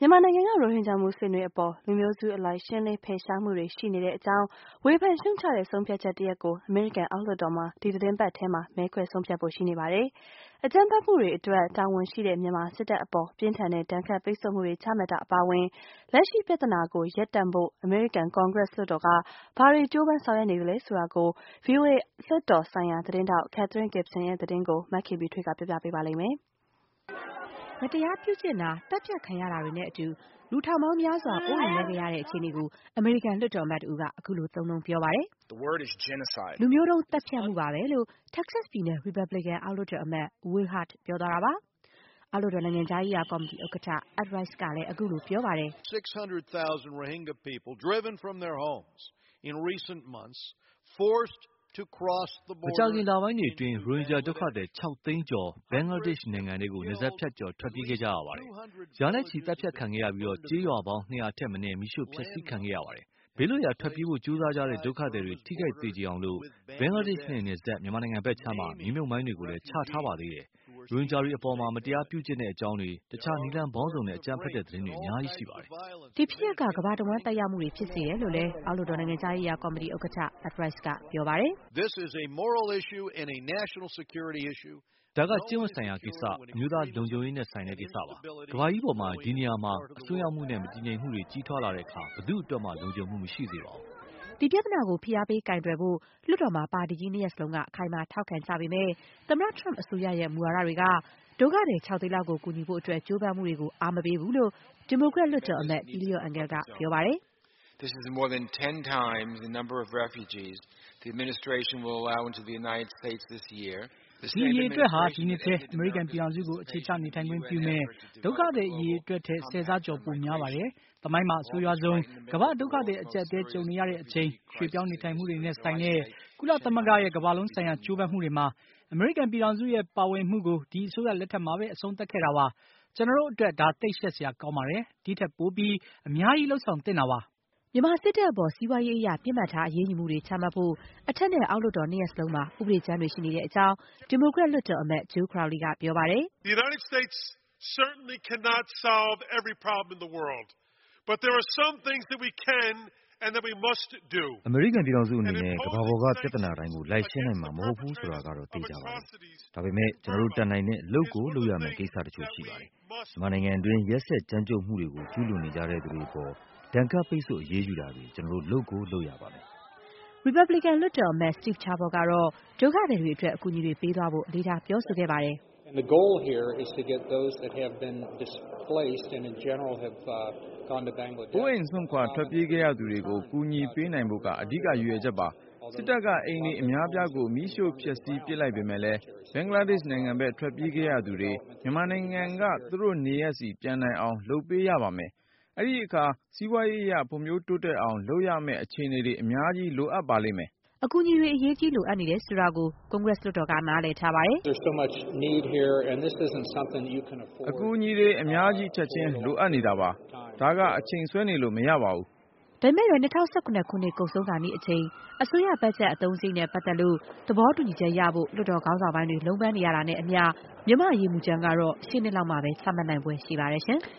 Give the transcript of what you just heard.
မြန်မာနိုင်ငံကရိုဟင်ဂျာမွတ်ဆလင်တွေအပေါ်လူမျိုးစုအလိုက်ရှင်းလင်းဖယ်ရှားမှုတွေရှိနေတဲ့အကြောင်းဝေဖန်ရှုတ်ချတဲ့ဆုံးဖြတ်ချက်တရပ်ကိုအမေရိကန်အောက်လွှတ်တော်မှာဒီသီတင်းပတ်ထဲမှာမဲခွဲဆုံးဖြတ်ဖို့ရှိနေပါတယ်။အကြမ်းဖက်မှုတွေအတွက်တာဝန်ရှိတဲ့မြန်မာစစ်တပ်အပေါ်ပြင်းထန်တဲ့ဒဏ်ခတ်ပိတ်ဆို့မှုတွေချမှတ်တာအပါအဝင်လက်ရှိပြဿနာကိုရပ်တန့်ဖို့အမေရိကန်ကွန်ဂရက်လွှတ်တော်ကဘာတွေကြိုးပမ်းဆောင်ရွက်နေသလဲဆိုတာကို VOA လွှတ်တော်ဆိုင်ရာသတင်းထောက် Catherine Gibson ရဲ့သတင်းကိုမခင်ဗီထွေးကပြောပြပေးပါလိမ့်မယ်။မတရားပြုကျင့်တာတပ်ဖြတ်ခံရတာတွေနဲ့အတူလူထောင်ပေါင်းများစွာအိုးအိမ်မဲ့ခဲ့ရတဲ့အခြေအနေကိုအမေရိကန်လွှတ်တော်အမတ်တဦးကအခုလိုသုံးနှုန်းပြောပါတယ်။လူမျိုးတုံးတပ်ဖြတ်မှုပါပဲလို့ Texas ပြည်နယ် Republican အောက်လွှတ်တော်အမတ် Will Hurt ပြောသွားတာပါ။အောက်လွှတ်တော်နိုင်ငံခြားရေးရာကော်မတီဥက္ကဋ္ဌ Ed Royce ကလည်းအခုလိုပြောပါတယ်။ 600,000 Rohingya people driven from their homes in recent months forced to cross the border မကြာခင်လပိုင်းတွေအတွင်းရိုဟင်ဂျာဒုက္ခသည်6သိန်းကျော်ဘင်္ဂလားဒေ့ရှ်နိုင်ငံတွေကိုနယ်စပ်ဖြတ်ကျော်ထွက်ပြေးခဲ့ကြရပါတယ်။ရာနဲ့ချီတပ်ဖြတ်ခံခဲ့ရပြီးကြေးရွာပေါင်း200ထက်မနည်းမိရှုဖျက်ဆီးခံခဲ့ရပါတယ်။ဘေးလွတ်ရာထွက်ပြေးဖို့ကြိုးစားကြတဲ့ဒုက္ခသည်တွေထိခိုက်သေကြေအောင်လို့ဘင်္ဂလားဒေ့ရှ်နဲ့နယ်စပ်မြန်မာနိုင်ငံဘက်ခြမ်းမှာမြေမြုပ်မိုင်းတွေကိုလည်းချထားပါသေးတယ်။ရိုဟင်ဂျာတွေအပေါ်မတရားပြုကျင့်တဲ့အကြောင်းတွေတခြားနည်းလမ်းပေါင်းစုံနဲ့အကြမ်းဖက်တဲ့သတင်းတွေအများကြီးရှိပါတယ်။ဒီဖြစ်ရပ်ကကမ္ဘာတဝန်းတက်ရောက်မှုတွေဖြစ်စေတယ်လို့လည်းအောက်လွှတ်တော်နိုင်ငံခြားရေးရာကော်မတီဥက္ကဋ္ဌ Ed Royce ကပြောပါတယ်။ This is a moral issue and a national security issue. ဒါကကျင့်ဝတ်ဆိုင်ရာကိစ္စအမျိုးသားလုံခြုံရေးနဲ့ဆိုင်တဲ့ကိစ္စပါ။ကမ္ဘာကြီးပေါ်မှာဒီနေရာမှာအစွန်းရောက်မှုနဲ့မတည်ငြိမ်မှုတွေကြီးထွားလာတဲ့အခါဘယ်သူ့အတွက်မှလုံခြုံမှုမရှိစေပါဘူး။ဒီပြဿနာကိုဖိအားပေးကိုင်တွယ်ဖို့လွှတ်တော်မှာပါတီကြီးနှစ်ရပ်စလုံးကအခိုင်အမာထောက်ခံကြပေမဲ့သမ္မတ Trump အစိုးရရဲ့မူဝါဒတွေကဒုက္ခသည်6သိန်းလောက်ကိုကူညီဖို့အတွက်ကြိုးပမ်းမှုတွေကိုအားမပေးဘူးလို့ဒီမိုကရက်လွှတ်တော်အမတ် Eliot Engel ကပြောပါတယ်။ This is more than 10 times the number of refugees the administration will allow into the United States this year. ဒီအရေးအတွက်ဟာဒီနှစ်ထဲအမေရိကန်ပြည်ထောင်စုကိုအခြေချနေထိုင်ခွင့်ပြုမဲ့ဒုက္ခသည်အရေးအတွက်ထက်10ဆကျော်ပိုများပါတယ်။သမိုင်းမှာအဆိုးရွားဆုံးကမ္ဘာဒုက္ခသည်အကျပ်အတည်းကြုံနေရတဲ့အချိန်ရွှေ့ပြောင်းနေထိုင်မှုတွေနဲ့ဆိုင်တဲ့ကုလသမဂ္ဂရဲ့ကမ္ဘာလုံးဆိုင်ရာကြိုးပမ်းမှုတွေမှာအမေရိကန်ပြည်ထောင်စုရဲ့ပါဝင်မှုကိုဒီအစိုးရလက်ထက်မှာပဲအဆုံးသတ်ခဲ့တာပါ။ကျွန်တော်တို့အတွက်ဒါသိရှက်စရာကောင်းပါတယ်။ဒီထက်ပိုပြီးအများကြီးလှုပ်ဆောင်သင့်တာပါ။မြန်မာစစ်တပ်အပေါ်စီးပွားရေးအရပြစ်မှတ်ထားအရေးယူမှုတွေချမှတ်ဖို့အထက်နဲ့အောက်လွှတ်တော်နှစ်ရပ်စလုံးမှာဥပဒေကြမ်းတွေရှိနေတဲ့အကြောင်းဒီမိုကရက်လွှတ်တော်အမတ် Joe Crowley ကပြောပါတယ်။ The United States certainly cannot solve every problem in the world, but there are some things that we can and that we must do. အမေရိကန်ပြည်ထောင်စုအနေနဲ့ကမ္ဘာပေါ်ကပြဿနာတိုင်းကိုလိုက်ရှင်းနိုင်မှာမဟုတ်ဘူးဆိုတာကတော့သိကြပါတယ်။ဒါပေမဲ့ကျွန်တော်တို့တတ်နိုင်တဲ့အလုပ်ကိုလုပ်ရမယ့်ကိစ္စတချို့ရှိပါတယ်။မြန်မာနိုင်ငံအတွင်းရက်စက်ကြမ်းကြုတ်မှုတွေကိုကျူးလွန်နေကြတဲ့သူတွေပေါ်ဒဏ်ခတ်ပိတ်ဆို့အရေးယူတာတွေကျွန်တော်တို့လုပ်ကိုလုပ်ရပါမယ်။ Republican လွှတ်တော်အမတ် Steve Chabot ကတော့ဒုက္ခသည်တွေအတွက်အကူအညီတွေပေးသွားဖို့အလေးထားပြောဆိုခဲ့ပါတယ်။ The goal here is to get those that have been displaced and in general have gone to Bangladesh. ကိုယ်အိမ်စွန့်ခွာထွက်ပြေးခဲ့ရသူတွေကိုကူညီပေးနိုင်ဖို့ကအဓိကရည်ရွယ်ချက်ပါ။စစ်တပ်ကအိမ်တွေအများပြားကိုမိရှို့ဖျက်ဆီးပစ်လိုက်ပေမဲ့လည်းဘင်္ဂလားဒေ့ရှ်နိုင်ငံဘက်ထွက်ပြေးခဲ့ရသူတွေမြန်မာနိုင်ငံကသူတို့နေရပ်စီပြန်နိုင်အောင်လုပ်ပေးရပါမယ်။အဲ့ဒီအခါစီးပွားရေးအရဖွံ့ဖြိုးတိုးတက်အောင်လုပ်ရမယ့်အခြေအနေတွေအများကြီးလိုအပ်ပါလိမ့်မယ်။အကူအညီတွေအရေးကြီးလိုအပ်နေတယ်ဆိုတာကိုကွန်ဂရက်လွှတ်တော်ကနားလည်ထားပါတယ်။ There's so much need here and this isn't something you can afford. အကူအညီတွေအများကြီးချက်ချင်းလိုအပ်နေတာပါ။ဒါကအချိန်ဆွဲနေလို့မရပါဘူး။ဒါပေမဲ့2019ခုနှစ်ကုန်ဆုံးခါနီးအချိန်အစိုးရဘတ်ဂျက်အသုံးစရိတ်နဲ့ပတ်သက်လို့သဘောတူညီချက်ရဖို့လွှတ်တော်ခေါင်းဆောင်ပိုင်းတွေလုံးပန်းနေရတာနဲ့အမျှမြန်မာ့အရေးမူကြမ်းကတော့ရှေ့နှစ်လောက်မှပဲချမှတ်နိုင်ဖွယ်ရှိပါတယ်ရှင်။